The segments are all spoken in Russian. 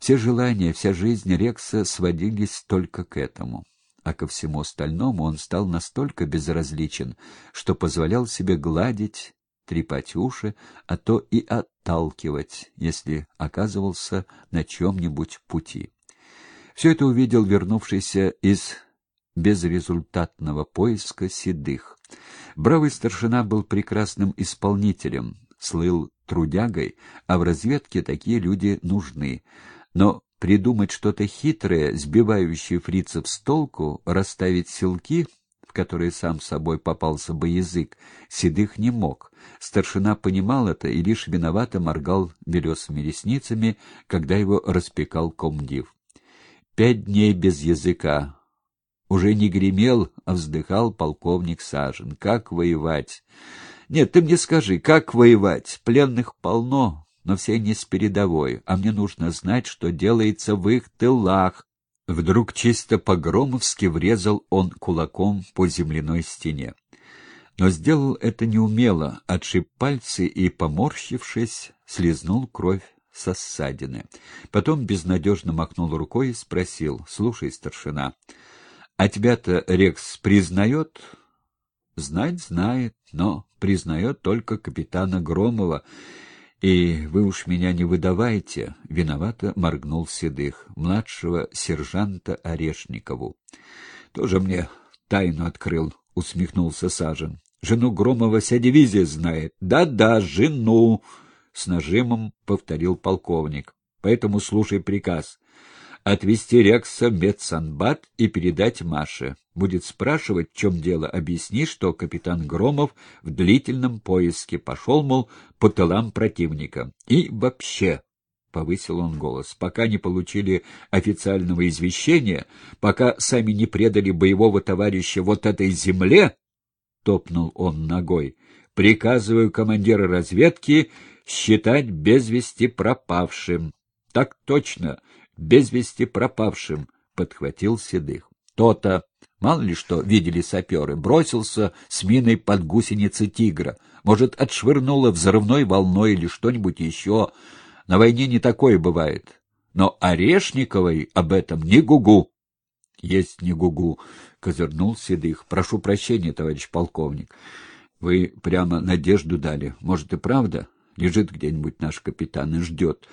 Все желания, вся жизнь Рекса сводились только к этому. А ко всему остальному он стал настолько безразличен, что позволял себе гладить, трепать уши, а то и отталкивать, если оказывался на чем-нибудь пути. Все это увидел вернувшийся из безрезультатного поиска Седых. Бравый старшина был прекрасным исполнителем, слыл трудягой, а в разведке такие люди нужны. Но придумать что-то хитрое, сбивающее фрицев с толку, расставить силки, в которые сам собой попался бы язык, Седых не мог. Старшина понимал это и лишь виновато моргал белесыми ресницами, когда его распекал комдив. 5 дней без языка. Уже не гремел, а вздыхал полковник Сажин. Как воевать? Нет, ты мне скажи, как воевать? Пленных полно, но все не с передовой, а мне нужно знать, что делается в их тылах. Вдруг чисто по-громовски врезал он кулаком по земляной стене. Но сделал это неумело, отшиб пальцы и, поморщившись, слезнул кровь со ссадины. Потом безнадежно махнул рукой и спросил: «Слушай, старшина, а тебя-то Рекс признает?» «Знать знает, но признает только капитана Громова. И вы уж меня не выдавайте», — виновато моргнул Седых, «младшего сержанта Орешникову». «Тоже мне тайну открыл», — усмехнулся Сажин. «Жену Громова вся дивизия знает». «Да-да, жену», — с нажимом повторил полковник. «Поэтому слушай приказ. Отвезти Рекса в медсанбат и передать Маше. Будет спрашивать, в чем дело, объясни, что капитан Громов в длительном поиске пошел, мол, по тылам противника. И вообще, — повысил он голос, — пока не получили официального извещения, пока сами не предали боевого товарища вот этой земле, — топнул он ногой, — приказываю командира разведки считать без вести пропавшим. — Так точно, без вести пропавшим, — подхватил Седых. То-то, мало ли что видели саперы, бросился с миной под гусеницы тигра. Может, отшвырнуло взрывной волной или что-нибудь еще. На войне не такое бывает. Но Орешниковой об этом не гугу. — Есть не гугу, — козырнул Седых. — Прошу прощения, товарищ полковник. Вы прямо надежду дали. Может, и правда? Лежит где-нибудь наш капитан и ждет.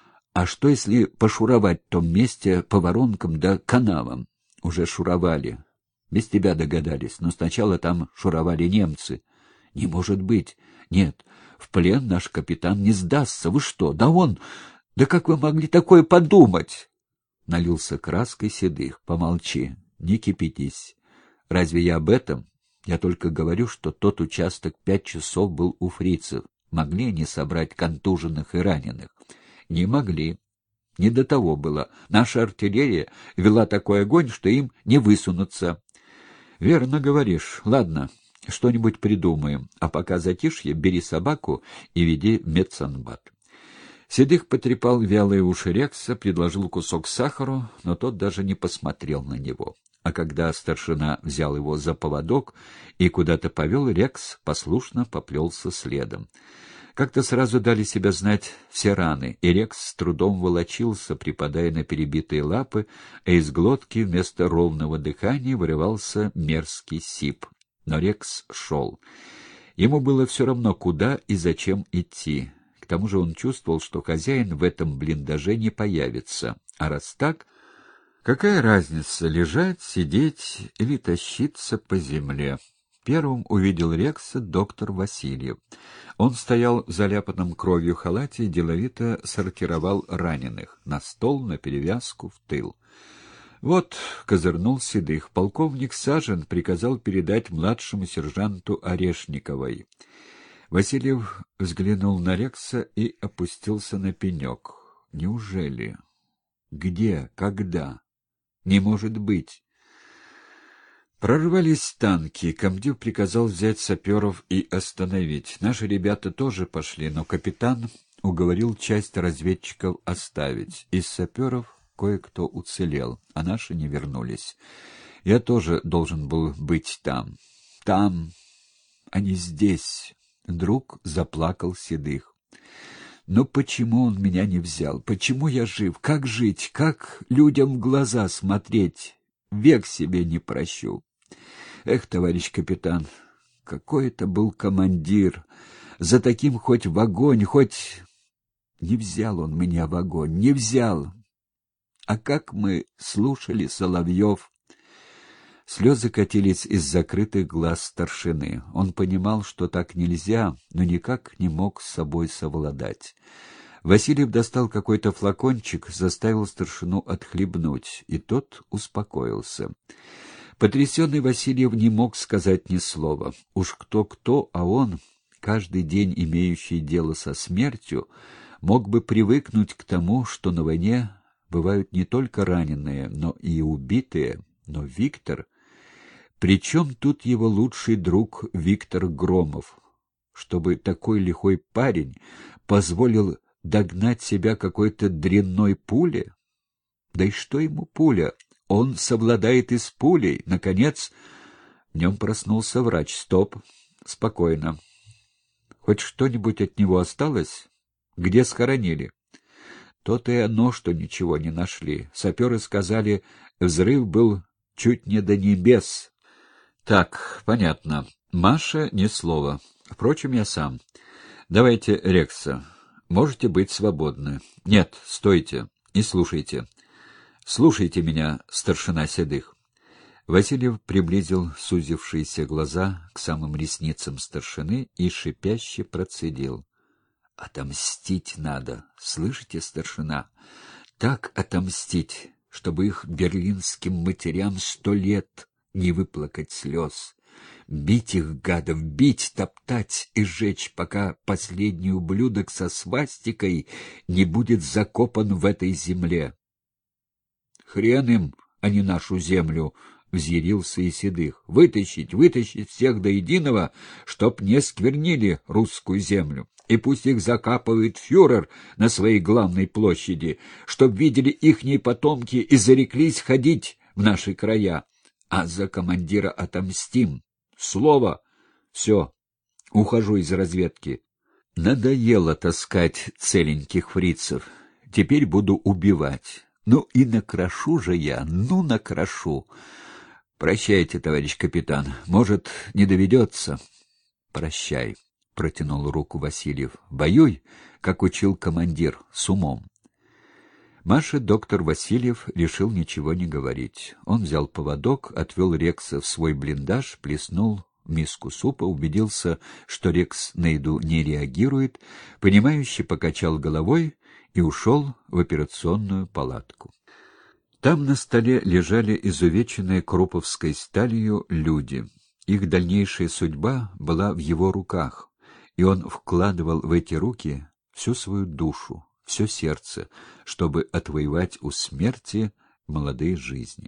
А что, если пошуровать в том месте по воронкам да канавам? Уже шуровали. Без тебя догадались, но сначала там шуровали немцы. Не может быть. Нет, в плен наш капитан не сдастся. Вы что? Да он... Да как вы могли такое подумать? Налился краской Седых. Помолчи, не кипятись. Разве я об этом? Я только говорю, что тот участок 5 часов был у фрицев. Могли они собрать контуженных и раненых? Не могли. Не до того было. Наша артиллерия вела такой огонь, что им не высунуться. Верно говоришь. Ладно, что-нибудь придумаем. А пока затишье, бери собаку и веди в медсанбат. Седых потрепал вялые уши Рекса, предложил кусок сахару, но тот даже не посмотрел на него. А когда старшина взял его за поводок и куда-то повел, Рекс послушно поплелся следом. Как-то сразу дали себя знать все раны, и Рекс с трудом волочился, припадая на перебитые лапы, а из глотки вместо ровного дыхания вырывался мерзкий сип. Но Рекс шел. Ему было все равно, куда и зачем идти. К тому же он чувствовал, что хозяин в этом блиндаже не появится. А раз так, какая разница, лежать, сидеть или тащиться по земле? Первым увидел Рекса доктор Васильев. Он стоял в заляпанном кровью халате и деловито сортировал раненых на стол, на перевязку, в тыл. «Вот», — козырнул Седых, — полковник Сажин приказал передать младшему сержанту Орешниковой. Васильев взглянул на Рекса и опустился на пенек. «Неужели? Где? Когда? Не может быть!» Прорвались танки, комдив приказал взять саперов и остановить. Наши ребята тоже пошли, но капитан уговорил часть разведчиков оставить. Из саперов кое-кто уцелел, а наши не вернулись. Я тоже должен был быть там. Там, а не здесь. Вдруг заплакал Седых. Но почему он меня не взял? Почему я жив? Как жить? Как людям в глаза смотреть? Век себе не прощу. Эх, товарищ капитан, какой это был командир! За таким хоть в огонь, хоть... Не взял он меня в огонь, не взял. А как мы слушали соловьев! Слезы катились из закрытых глаз старшины. Он понимал, что так нельзя, но никак не мог с собой совладать. Васильев достал какой-то флакончик, заставил старшину отхлебнуть, и тот успокоился. Потрясенный Васильев не мог сказать ни слова. Уж кто-кто, а он, каждый день имеющий дело со смертью, мог бы привыкнуть к тому, что на войне бывают не только раненые, но и убитые. Но Виктор... Причем тут его лучший друг Виктор Громов? Чтобы такой лихой парень позволил догнать себя какой-то дрянной пуле? Да и что ему пуля? Он совладает и с пулей. Наконец, в нем проснулся врач. Стоп. Спокойно. Хоть что-нибудь от него осталось? Где схоронили? То-то и оно, что ничего не нашли. Саперы сказали, взрыв был чуть не до небес. Так, понятно. Маша ни слова. Впрочем, я сам. Давайте Рекса. Можете быть свободны. Нет, стойте и слушайте. Слушайте меня, старшина Седых. Васильев приблизил сузившиеся глаза к самым ресницам старшины и шипяще процедил. Отомстить надо, слышите, старшина? Так отомстить, чтобы их берлинским матерям 100 лет не выплакать слез. Бить их, гадов, бить, топтать и сжечь, пока последний ублюдок со свастикой не будет закопан в этой земле. Хрен им, а не нашу землю, — взъярился и Седых. Вытащить всех до единого, чтоб не сквернили русскую землю. И пусть их закапывает фюрер на своей главной площади, чтоб видели ихние потомки и зареклись ходить в наши края. А за командира отомстим. Слово. Все. Ухожу из разведки. Надоело таскать целеньких фрицев. Теперь буду убивать. Ну и накрошу же я, накрошу. Прощайте, товарищ капитан. Может, не доведется? Прощай, протянул руку Васильев. Воюй, как учил командир, с умом. Маше доктор Васильев решил ничего не говорить. Он взял поводок, отвел Рекса в свой блиндаж, плеснул в миску супа, убедился, что Рекс на еду не реагирует, понимающе покачал головой и ушел в операционную палатку. Там на столе лежали изувеченные круповской сталью люди. Их дальнейшая судьба была в его руках, и он вкладывал в эти руки всю свою душу, все сердце, чтобы отвоевать у смерти молодые жизни.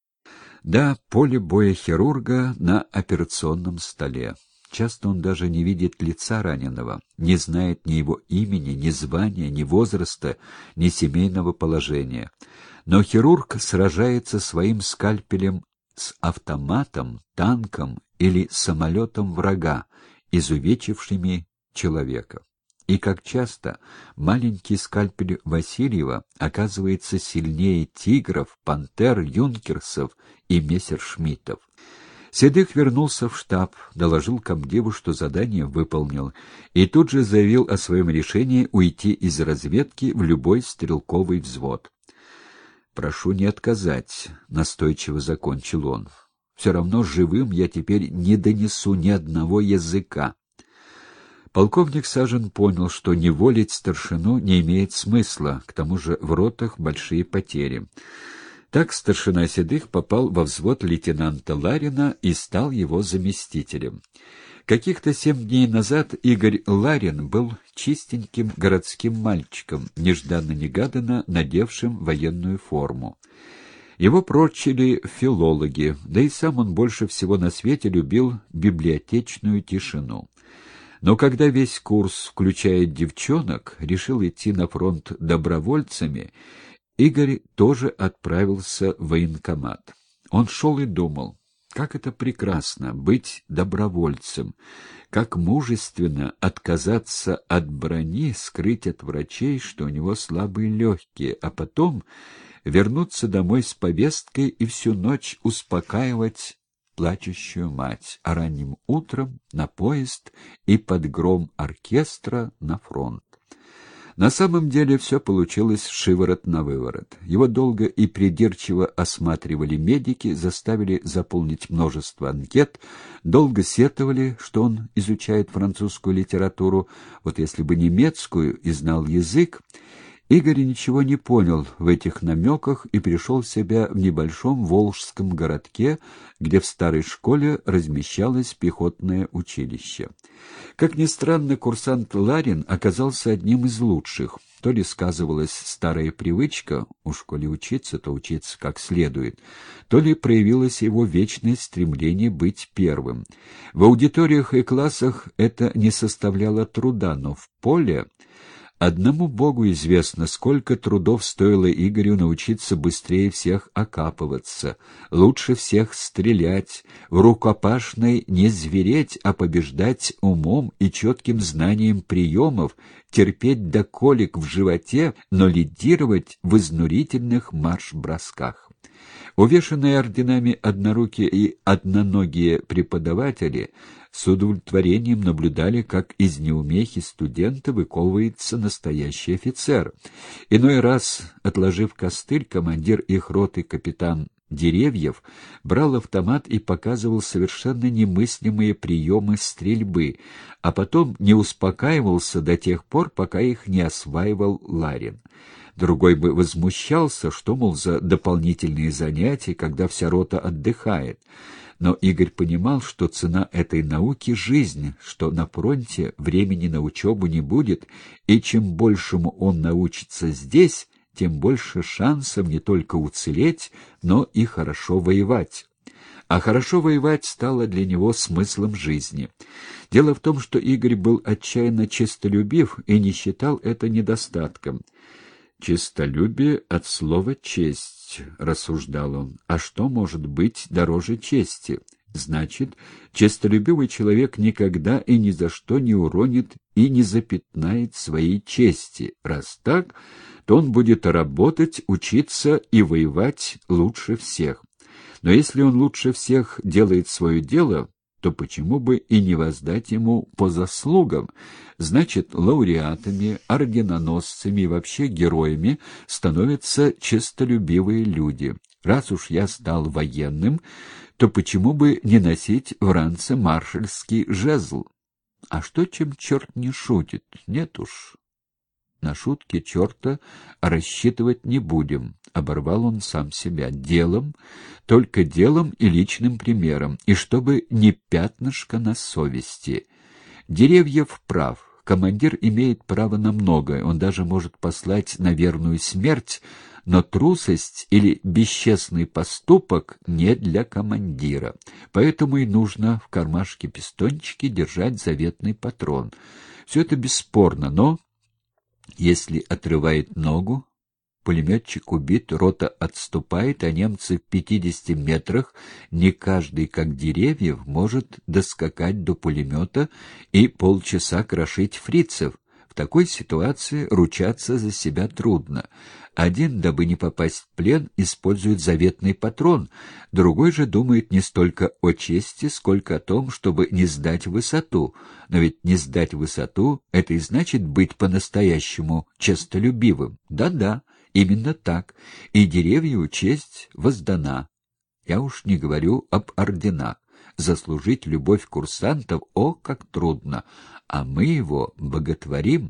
Да, поле боя хирурга на операционном столе. Часто он даже не видит лица раненого, не знает ни его имени, ни звания, ни возраста, ни семейного положения. Но хирург сражается своим скальпелем с автоматом, танком или самолетом врага, изувечившими человека. И как часто маленький скальпель Васильева оказывается сильнее тигров, пантер, юнкерсов и мессершмиттов. Седых вернулся в штаб, доложил комдиву, что задание выполнил, и тут же заявил о своем решении уйти из разведки в любой стрелковый взвод. «Прошу не отказать», — настойчиво закончил он. «Все равно живым я теперь не донесу ни одного языка». Полковник Сажин понял, что неволить старшину не имеет смысла, к тому же в ротах большие потери. Так старшина Седых попал во взвод лейтенанта Ларина и стал его заместителем. Каких-то 7 дней назад Игорь Ларин был чистеньким городским мальчиком, нежданно-негаданно надевшим военную форму. Его прочили филологи, да и сам он больше всего на свете любил библиотечную тишину. Но когда весь курс, включая девчонок, решил идти на фронт добровольцами, Игорь тоже отправился в военкомат. Он шел и думал, Как это прекрасно — быть добровольцем! Как мужественно отказаться от брони, скрыть от врачей, что у него слабые легкие, а потом вернуться домой с повесткой и всю ночь успокаивать плачущую мать, а ранним утром на поезд и под гром оркестра на фронт. На самом деле все получилось шиворот на выворот. Его долго и придирчиво осматривали медики, заставили заполнить множество анкет, долго сетовали, что он изучает французскую литературу, вот если бы немецкую и знал язык. Игорь ничего не понял в этих намеках и пришел в себя в небольшом волжском городке, где в старой школе размещалось пехотное училище. Как ни странно, курсант Ларин оказался одним из лучших. То ли сказывалась старая привычка, у школе учиться, то учиться как следует, то ли проявилось его вечное стремление быть первым. В аудиториях и классах это не составляло труда, но в поле... Одному Богу известно, сколько трудов стоило Игорю научиться быстрее всех окапываться, лучше всех стрелять, в рукопашной не звереть, а побеждать умом и четким знанием приемов, терпеть до колик в животе, но лидировать в изнурительных марш-бросках. Увешанные орденами однорукие и одноногие преподаватели с удовлетворением наблюдали, как из неумехи студента выковывается настоящий офицер. Иной раз, отложив костыль, командир их роты капитан Деревьев брал автомат и показывал совершенно немыслимые приемы стрельбы, а потом не успокаивался до тех пор, пока их не осваивал Ларин. Другой бы возмущался, что, мол, за дополнительные занятия, когда вся рота отдыхает. Но Игорь понимал, что цена этой науки — жизнь, что на фронте времени на учебу не будет, и чем большему он научится здесь, тем больше шансов не только уцелеть, но и хорошо воевать. А хорошо воевать стало для него смыслом жизни. Дело в том, что Игорь был отчаянно честолюбив и не считал это недостатком. «Честолюбие от слова «честь», — рассуждал он. «А что может быть дороже чести? Значит, честолюбивый человек никогда и ни за что не уронит и не запятнает своей чести. Раз так, то он будет работать, учиться и воевать лучше всех. Но если он лучше всех делает свое дело, то почему бы и не воздать ему по заслугам? Значит, лауреатами, орденоносцами и вообще героями становятся честолюбивые люди. Раз уж я стал военным, то почему бы не носить в ранце маршальский жезл? А что, чем черт не шутит? Нет уж. На шутки черта рассчитывать не будем, — оборвал он сам себя. Делом, только делом и личным примером, и чтобы не пятнышко на совести. Деревьев прав. Командир имеет право на многое, он даже может послать на верную смерть, но трусость или бесчестный поступок не для командира. Поэтому и нужно в кармашке пистончики держать заветный патрон. Все это бесспорно, но... Если отрывает ногу, пулеметчик убит, рота отступает, а немцы в 50 метрах, не каждый, как Деревьев, может доскакать до пулемета и полчаса крошить фрицев. В такой ситуации ручаться за себя трудно. Один, дабы не попасть в плен, использует заветный патрон, другой же думает не столько о чести, сколько о том, чтобы не сдать высоту. Но ведь не сдать высоту — это и значит быть по-настоящему честолюбивым. Да-да, именно так. И Деревьеву честь воздана. Я уж не говорю об орденах. Заслужить любовь курсантов, о, как трудно, а мы его боготворим.